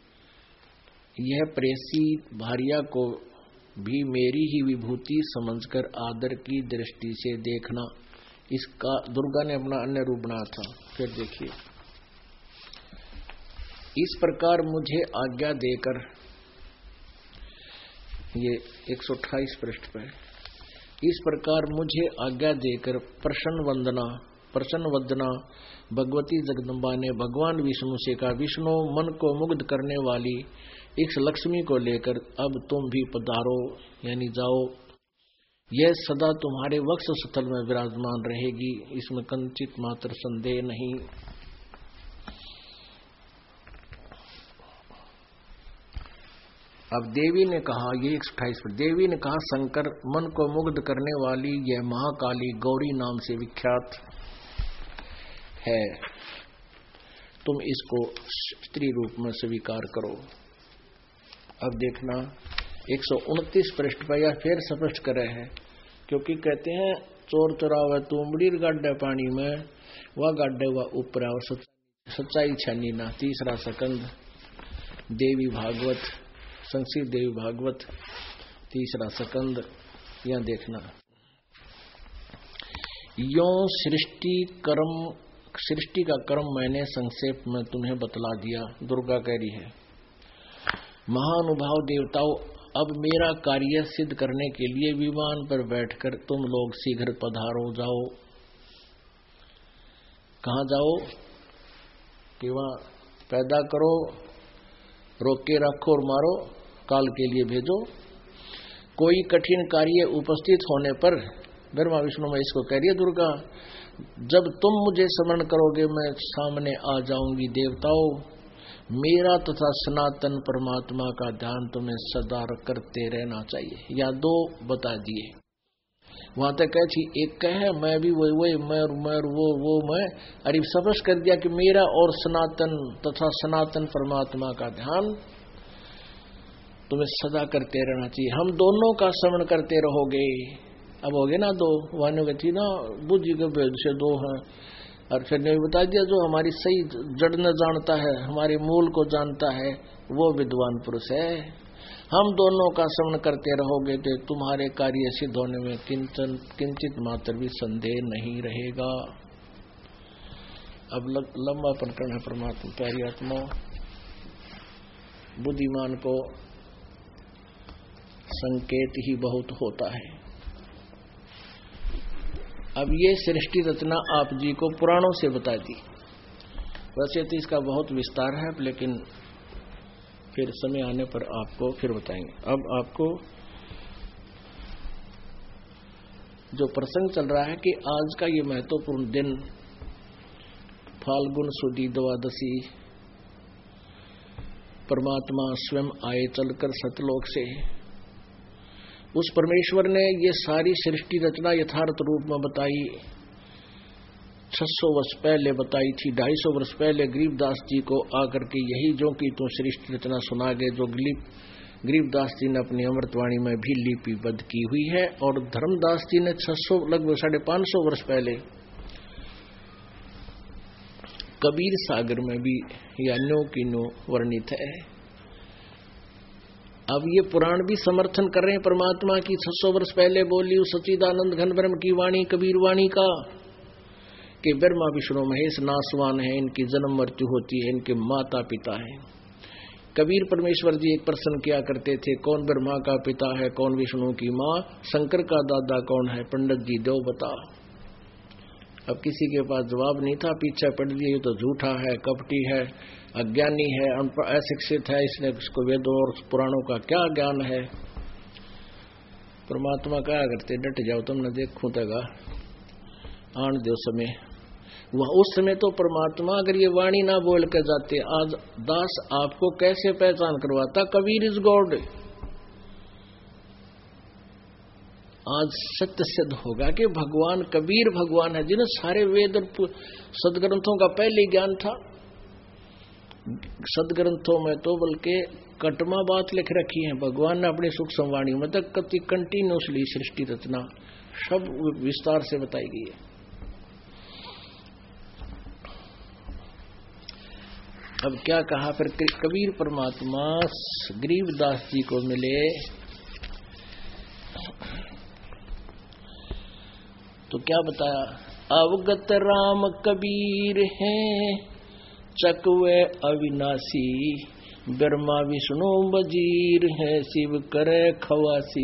यह प्रेसी भारिया को भी मेरी ही विभूति समझकर आदर की दृष्टि से देखना। इसका दुर्गा ने अपना अन्य रूप बनाया था। फिर देखिए, इस प्रकार मुझे आज्ञा देकर, ये 128 पृष्ठ पर, इस प्रकार मुझे आज्ञा देकर प्रसन्न वंदना भगवती जगदम्बा ने भगवान विष्णु से कहा, विष्णु मन को मुग्ध करने वाली इस लक्ष्मी को लेकर अब तुम भी पधारो, यानी जाओ। यह सदा तुम्हारे वक्ष स्थल में विराजमान रहेगी, इसमें कंचित मात्र संदेह नहीं। अब देवी ने कहा, ये 128 पर देवी ने कहा, शंकर मन को मुग्ध करने वाली यह महाकाली गौरी नाम से विख्यात है, तुम इसको स्त्री रूप में स्वीकार करो। अब देखना 129 पृष्ठ पर यह फिर स्पष्ट कर रहे हैं, क्योंकि कहते हैं चोर चुरावे तुमड़ी गाड्डे पानी में, वह गाड्डे वह ऊपर और सच्चाई छानी ना। तीसरा स्कंद देवी भागवत, संक्षिप्त देवी भागवत, तीसरा स्कंद, यहां देखना। यो सृष्टि का कर्म मैंने संक्षेप में तुम्हें बतला दिया। दुर्गा कह रही है, महानुभाव देवताओं, अब मेरा कार्य सिद्ध करने के लिए विमान पर बैठकर तुम लोग शीघ्र पधारो। जाओ। कहां जाओ? कि वहां पैदा करो, रोक के रखो और मारो, काल के लिए भेजो। कोई कठिन कार्य उपस्थित होने पर, ब्रह्मा विष्णु में इसको कह रही है दुर्गा, जब तुम मुझे स्मरण करोगे मैं सामने आ जाऊंगी। देवताओं, मेरा तथा सनातन परमात्मा का ध्यान तुम्हें सदा करते रहना चाहिए। या दो बता दिए। वहां तक कह थी एक कहे मैं भी वही मैं वो मैं, अरे स्पष्ट कर दिया कि मेरा और सनातन तथा सनातन परमात्मा का ध्यान तुम्हें सदा करते रहना चाहिए। हम दोनों का स्मरण करते रहोगे। अब हो गए ना दो, वानों की थी ना बुद्धि के भेद से दो हैं। और फिर ने बता दिया जो हमारी सही जड़ न जानता है, हमारे मूल को जानता है, वो विद्वान पुरुष है। हम दोनों का स्मरण करते रहोगे तो तुम्हारे कार्य सिद्ध होने में किंचित मात्र भी संदेह नहीं रहेगा। अब लंबा प्रकरण है। परमात्मा प्यारी आत्मा, बुद्धिमान को संकेत ही बहुत होता है। अब ये सृष्टि रचना आप जी को पुराणों से बता दी। वैसे तो इसका बहुत विस्तार है, लेकिन फिर समय आने पर आपको फिर बताएंगे। अब आपको जो प्रसंग चल रहा है कि आज का ये महत्वपूर्ण दिन फाल्गुन सुदी द्वादशी, परमात्मा स्वयं आए चलकर सतलोक से। उस परमेश्वर ने ये सारी सृष्टि रचना यथार्थ रूप में बताई। 600 वर्ष पहले बताई थी। 250 वर्ष पहले गरीबदास जी को आकर के यही जो कि तुम सृष्टि रचना सुना गए, जो गरीबदास जी ने अपनी अमृतवाणी में भी लिपिबद्ध की हुई है। और धर्मदास जी ने 600 लगभग 550 वर्ष पहले कबीर सागर में भी या नो की नो वर्णित है। अब ये पुराण भी समर्थन कर रहे हैं परमात्मा की 600 वर्ष पहले बोली उस सच्चिदानंद घन ब्रह्म की वाणी, कबीर वाणी का, कि ब्रह्मा विष्णु महेश नासवान है, इनकी जन्म मृत्यु होती है, इनके माता पिता हैं। कबीर परमेश्वर जी एक प्रश्न किया करते थे, कौन ब्रह्मा का पिता है, कौन विष्णु की माँ, शंकर का दादा कौन है, पंडित जी दो बता। अब किसी के पास जवाब नहीं था, पीछे पड़ लिए तो झूठा है, कपटी है, अज्ञानी है, अशिक्षित है, इसने इसको वेदों और पुराणों का क्या ज्ञान है। परमात्मा क्या करते, डट जाओ तुमने देखूं तगा आन दो समय। वह उस समय तो परमात्मा अगर ये वाणी ना बोल कर जाते, आज दास आपको कैसे पहचान करवाता कबीर इज गॉड। आज सत्य सिद्ध होगा कि भगवान कबीर भगवान है, जिन्हें सारे वेद और सदग्रंथों का पहले ज्ञान था। सदग्रंथों में तो बल्कि कटमा बात लिख रखी है, भगवान ने अपनी सूक्ष्म वाणी में तक कति कंटिन्यूसली सृष्टि रचना सब विस्तार से बताई गई है। अब क्या कहा फिर कबीर परमात्मा गरीबदास जी को मिले तो क्या बताया, अवगत राम कबीर हैं चकवे अविनाशी, ब्रह्मा विष्णु बजीर है शिव करे खवासी।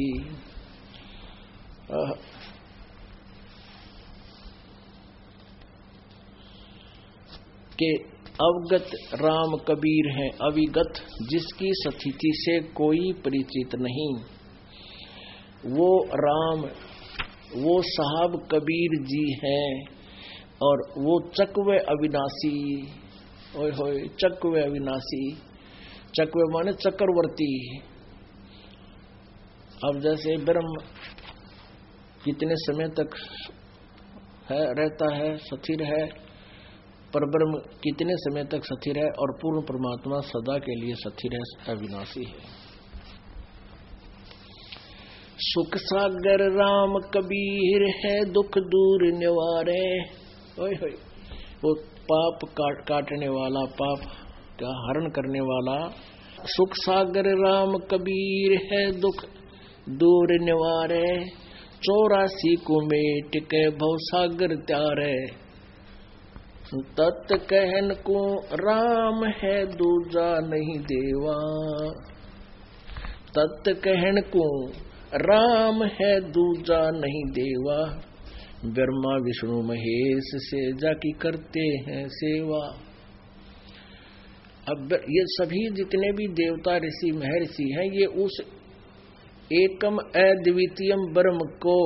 के अवगत राम कबीर हैं, अविगत जिसकी स्थिति से कोई परिचित नहीं, वो राम वो साहब कबीर जी हैं। और वो चकवे अविनाशी, ओए होए चकवे अविनाशी, चकवे माने चक्रवर्ती। अब जैसे ब्रह्म कितने समय तक है रहता है, स्थिर है, पर ब्रह्म कितने समय तक स्थिर है, और पूर्ण परमात्मा सदा के लिए स्थिर है, अविनाशी है। सुख सागर राम कबीर है दुख दूर निवारे। ओए होए, वो पाप काटने वाला, पाप का हरण करने वाला। सुख सागर राम कबीर है दुख दूर निवारे। 84 को मेट के भव सागर त्यारे। तत् कहन को राम है दूजा नहीं देवा। तत् कहन को राम है दूजा नहीं देवा। ब्रह्मा विष्णु महेश से जाकी करते हैं सेवा। अब ये सभी जितने भी देवता ऋषि महर्षि हैं, ये उस एकम अद्वितीयम ब्रह्म को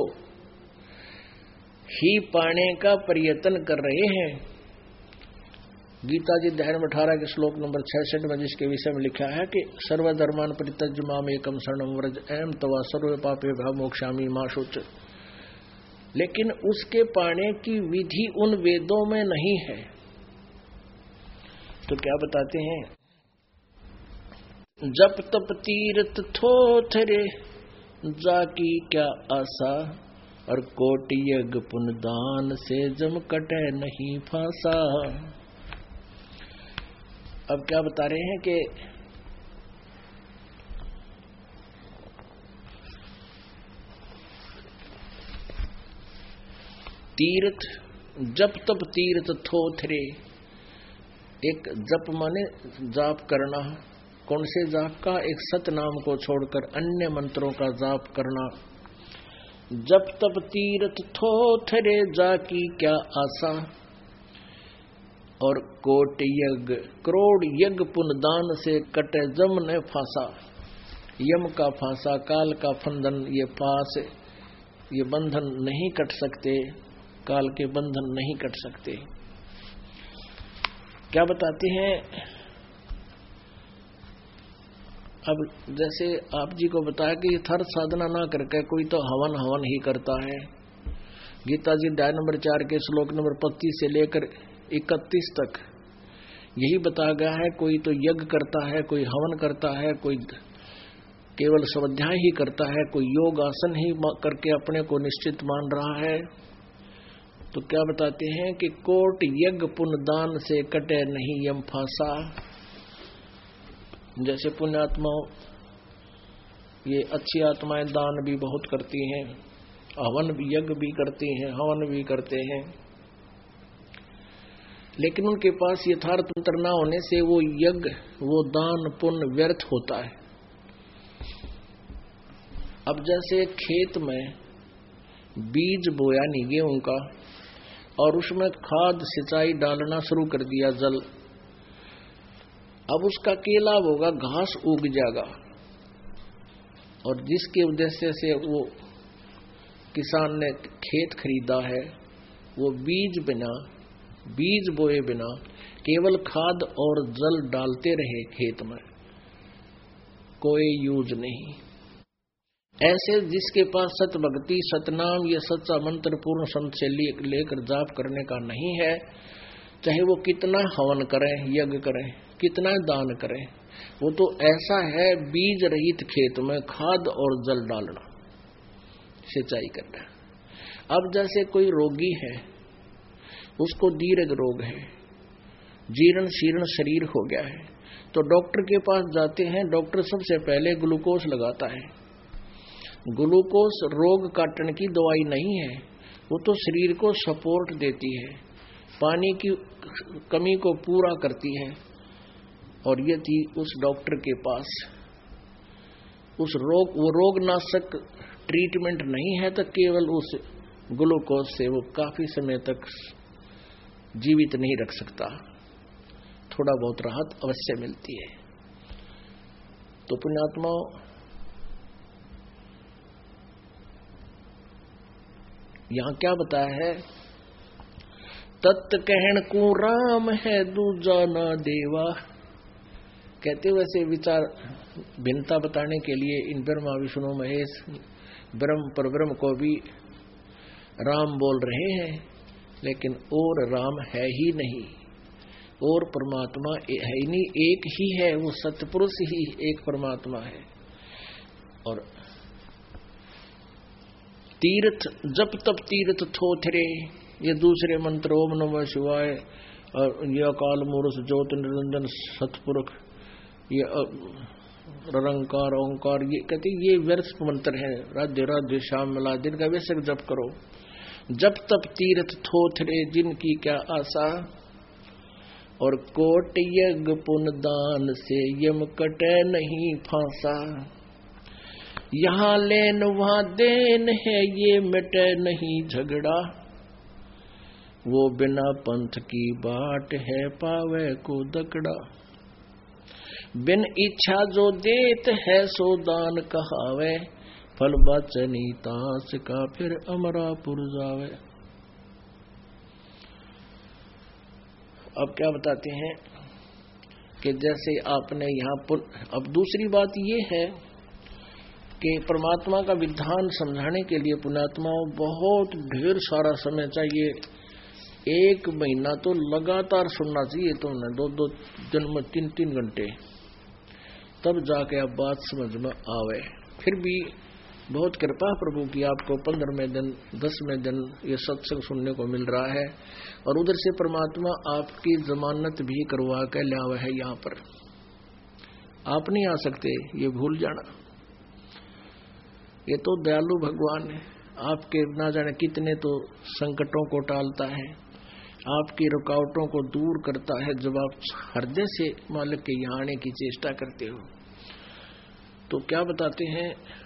ही पाने का प्रयत्न कर रहे हैं। गीता जी अध्याय 18 के श्लोक नंबर 66 में जिसके विषय में लिखा है कि सर्वधर्मान परित्यज्य माम एकम शरणं व्रज अहं तवा सर्व पापेभ्यो मोक्षामि मा शुच। लेकिन उसके पाने की विधि उन वेदों में नहीं है। तो क्या बताते हैं? जप तप तीर्थ थोथरे जाकी क्या आशा। और कोटि यज्ञ पुण्य दान से जम कटे नहीं फांसा। अब क्या बता रहे हैं कि तीर्थ, जप तप तीर्थ थोथरे। एक जप माने जाप करना। कौन से जाप का? एक सतनाम को छोड़कर अन्य मंत्रों का जाप करना। जप तप तीर्थ थोथरे जाकी क्या आशा। और कोटि यज्ञ करोड़ यज्ञ पुण्य दान से कटे जम न फांसा। यम का फांसा, काल का फंदन, ये पास, ये बंधन नहीं कट सकते। काल के बंधन नहीं कट सकते। क्या बताते हैं? अब जैसे आप जी को बताया कि यथार्थ साधना ना करके कोई तो हवन ही करता है। गीता जी अध्याय नंबर 4 के श्लोक नंबर 25 से लेकर 31 तक यही बताया गया है। कोई तो यज्ञ करता है, कोई हवन करता है, कोई केवल स्वाध्याय ही करता है, कोई योग आसन ही करके अपने को निश्चित मान रहा है। तो क्या बताते हैं कि कोट यज्ञ पुण्य दान से कटे नहीं यम फांसा। जैसे पुण्यात्माओं, ये अच्छी आत्माएं दान भी बहुत करती हैं, हवन भी, यज्ञ भी करती हैं, हवन भी करते हैं, लेकिन उनके पास यथार्थ तंत्र न होने से वो यज्ञ, वो दान पुण्य व्यर्थ होता है। अब जैसे खेत में बीज बोया नहीं गेहूं का, और उसमें खाद सिंचाई डालना शुरू कर दिया, जल, अब उसका केला होगा, घास उग जाएगा। और जिसके उद्देश्य से वो किसान ने खेत खरीदा है, वो बीज बोए बिना केवल खाद और जल डालते रहे खेत में, कोई यूज नहीं। ऐसे जिसके पास सत भक्ति, सतनाम, ये सच्चा मंत्र पूर्ण संत से लेकर जाप करने का नहीं है, चाहे वो कितना हवन करें, यज्ञ करें, कितना दान करें, वो तो ऐसा है बीज रहित खेत में खाद और जल डालना, सिंचाई करना। अब जैसे कोई रोगी है, उसको दीर्घ रोग है, जीर्ण शीर्ण शरीर हो गया है, तो डॉक्टर के पास जाते हैं। डॉक्टर सबसे पहले ग्लूकोज लगाता है। ग्लूकोज रोग काटने की दवाई नहीं है, वो तो शरीर को सपोर्ट देती है, पानी की कमी को पूरा करती है। और यदि उस डॉक्टर के पास वो रोगनाशक ट्रीटमेंट नहीं है, तो केवल उस ग्लूकोज से वो काफी समय तक जीवित नहीं रख सकता, थोड़ा बहुत राहत अवश्य मिलती है। तो पुण्यात्माओं, यहां क्या बताया है? तत् कहन को राम है दूजा ना देवा। कहते वैसे विचार भिन्नता बताने के लिए इन ब्रह्मा विष्णु महेश ब्रह्म पर ब्रह्म को भी राम बोल रहे हैं, लेकिन और राम है ही नहीं, और परमात्मा है ही नहीं, एक ही है, वो सतपुरुष ही एक परमात्मा है। और तीर्थ जप तप तीर्थ थोथरे, ये दूसरे मंत्र ओम नमः शिवाय और ये अकाल मूर्त ज्योत निरंजन सतपुरुष, ये निरंकार ओंकार, ये कहते ये व्यर्थ मंत्र है। राधे राधे श्याम मिला दिन का वैसे जप करो। जप तप तीर्थ थोथरे जिनकी क्या आशा, और कोट यज्ञ पुण्य दान से यम कटे नहीं फांसा। यहाँ लेन वहाँ देन है ये मिटे नहीं झगड़ा, वो बिना पंथ की बाट है पावे को दकड़ा। बिन इच्छा जो देत है सो दान कहावे, फल बचनी तास का फिर अमरापुर जावे। अब क्या बताते हैं कि जैसे आपने यहाँ अब दूसरी बात ये है कि परमात्मा का विधान समझाने के लिए पुण्यात्माओं बहुत ढेर सारा समय चाहिए। 1 महीना तो लगातार सुनना चाहिए तुमने, 2-2 दिन में 3-3 घंटे, तब जाके अब बात समझ में आवे। फिर भी बहुत कृपा प्रभु की, आपको 15वें दिन 10वें दिन ये सत्संग सुनने को मिल रहा है, और उधर से परमात्मा आपकी जमानत भी करवा के लावा है। यहाँ पर आप नहीं आ सकते, ये भूल जाना। ये तो दयालु भगवान है, आपके ना जाने कितने तो संकटों को टालता है, आपकी रुकावटों को दूर करता है जब आप हृदय से मालिक के यहाँ आने की चेष्टा करते हो। तो क्या बताते हैं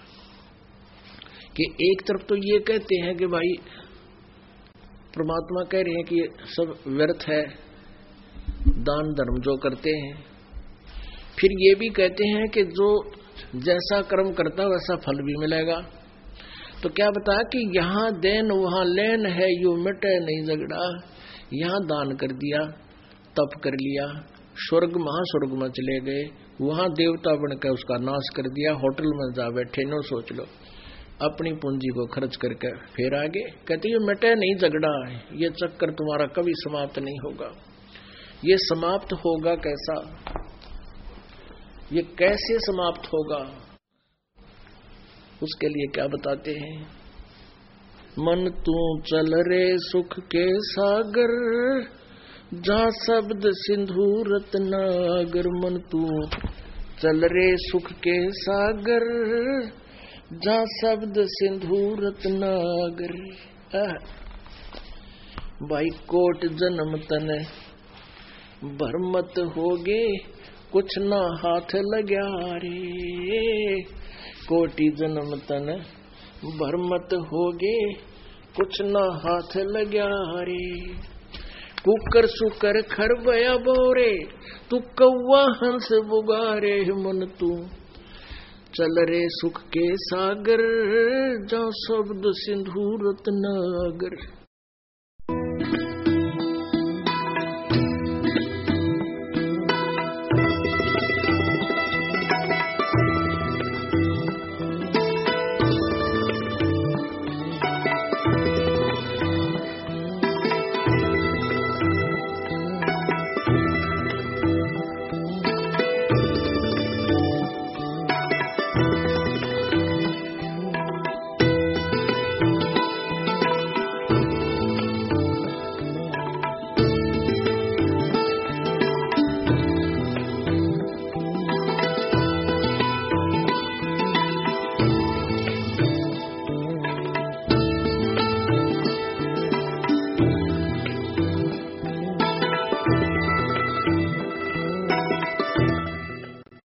कि एक तरफ तो ये कहते हैं कि भाई परमात्मा कह रहे हैं कि ये सब व्यर्थ है, दान धर्म जो करते हैं। फिर ये भी कहते हैं कि जो जैसा कर्म करता वैसा फल भी मिलेगा। तो क्या बताया कि यहाँ देन वहाँ लेन है, यू मिटे नहीं झगड़ा। यहाँ दान कर दिया, तप कर लिया, स्वर्ग महास्वर्ग में चले गए, वहाँ देवता बनकर उसका नाश कर दिया, होटल में जा बैठे, नो सोच लो अपनी पूंजी को खर्च करके फिर आगे। कहते ये मिटे नहीं झगड़ा, ये चक्कर तुम्हारा कभी समाप्त नहीं होगा। ये समाप्त होगा कैसा, ये कैसे समाप्त होगा, उसके लिए क्या बताते हैं। मन तू चल रे सुख के सागर, जा शब्द सिंधु रत्नागर। मन तू चल रे सुख के सागर, जा शब्द सिंधु रत्नागर। भाई कोट जन्म तन भरमत होगे, कुछ ना हाथ लग्या रे। कोटि जन्म तन भरमत होगे, कुछ ना हाथ लग्या रे। कुकर सुकर खरबया बोरे, तू कौवा हंस बुगारे। मन तू चल रे सुख के सागर, जा शब्द सिंधु रत्नागर।